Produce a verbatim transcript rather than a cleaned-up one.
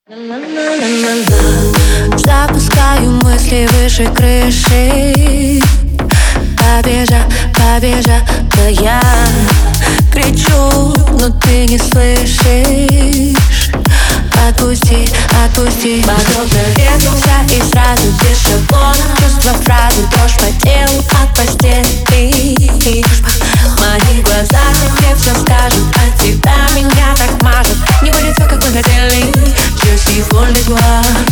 Запускаю мысли выше крыши. Побежа, побежа, да я кричу, но ты не слышишь. Отпусти, отпусти. Подобно ветру и сразу без шаблона. Чувства, фразы, дрожь по телу от постели. Мои глаза тебе все скажут, от тебя меня так мажет. Не будет все, как мы хотели. Je suis folle de toi.